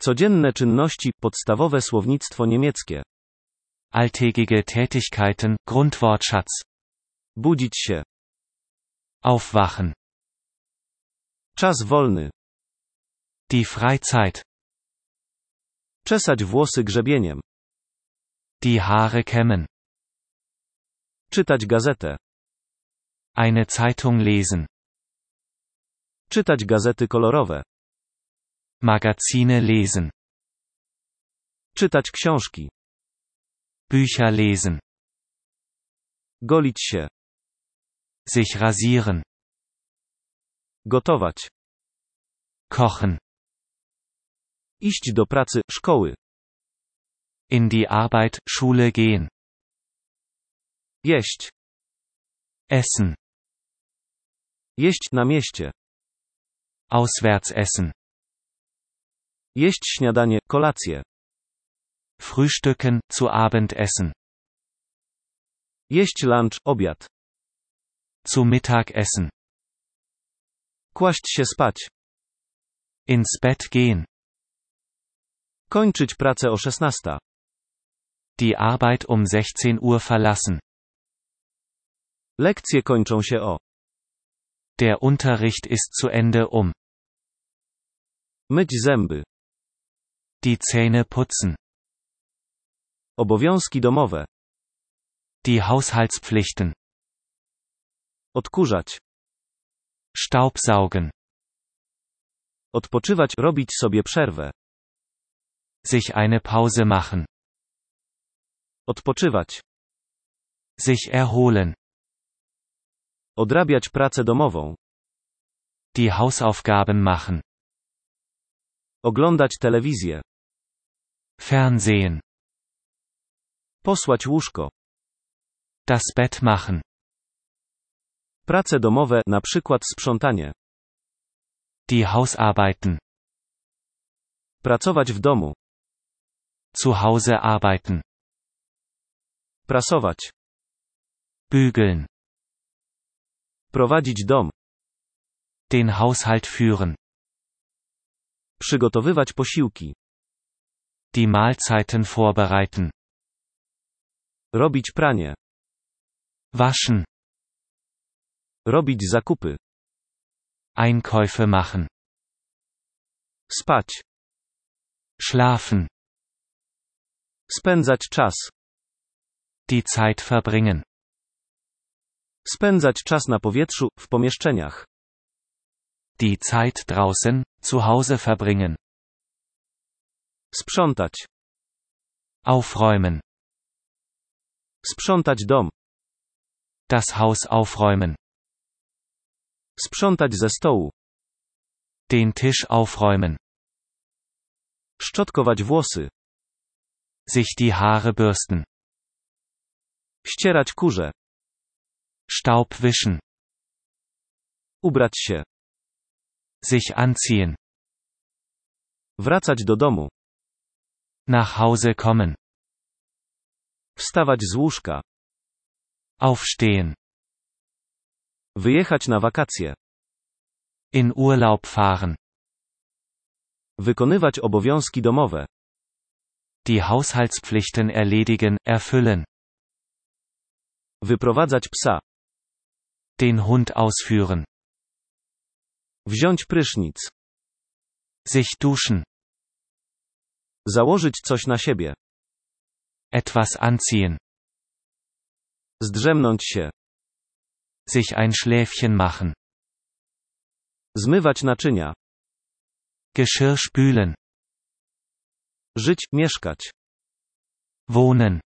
Codzienne czynności, podstawowe słownictwo niemieckie. Alltägige Tätigkeiten, Grundwortschatz. Budzić się. Aufwachen. Czas wolny. Die Freizeit. Czesać włosy grzebieniem. Die Haare kämmen. Czytać gazetę. Eine Zeitung lesen. Czytać gazety kolorowe. Magazine lesen. Czytać książki. Bücher lesen. Golić się. Sich rasieren. Gotować. Kochen. Iść do pracy, szkoły. In die Arbeit, Schule gehen. Jeść. Essen. Jeść na mieście. Auswärts essen. Jeść śniadanie, kolację. Frühstücken, zu Abend essen. Jeść lunch, obiad. Zu Mittag essen. Kłaść się spać. Ins Bett gehen. Kończyć pracę o 16. Die Arbeit 16 Uhr verlassen. Lekcje kończą się o. Der Unterricht ist zu Ende Myć zęby. Die Zähne putzen. Obowiązki domowe. Die Haushaltspflichten. Odkurzać. Staubsaugen. Odpoczywać, robić sobie przerwę. Sich eine Pause machen. Odpoczywać. Sich erholen. Odrabiać pracę domową. Die Hausaufgaben machen. Oglądać telewizję. Fernsehen. Posłać łóżko. Das Bett machen. Prace domowe, na przykład sprzątanie. Die Hausarbeiten. Pracować w domu. Zu Hause arbeiten. Prasować. Bügeln. Prowadzić dom. Den Haushalt führen. Przygotowywać posiłki. Die Mahlzeiten vorbereiten. Robić pranie. Waschen. Robić zakupy. Einkäufe machen. Spać. Schlafen. Spędzać czas. Die Zeit verbringen. Spędzać czas na powietrzu, w pomieszczeniach. Die Zeit draußen, zu Hause verbringen. Sprzątać. Aufräumen. Sprzątać dom. Das Haus aufräumen. Sprzątać ze stołu. Den Tisch aufräumen. Szczotkować włosy. Sich die Haare bürsten. Ścierać kurze. Staub wischen. Ubrać się. Sich anziehen. Wracać do domu. Nach Hause kommen. Wstawać z łóżka. Aufstehen. Wyjechać na wakacje. In Urlaub fahren. Wykonywać obowiązki domowe. Die Haushaltspflichten erledigen, erfüllen. Wyprowadzać psa. Den Hund ausführen. Wziąć prysznic. Sich duschen. Założyć coś na siebie. Etwas anziehen. Zdrzemnąć się. Sich ein Schläfchen machen. Zmywać naczynia. Geschirr spülen. Żyć, mieszkać. Wohnen.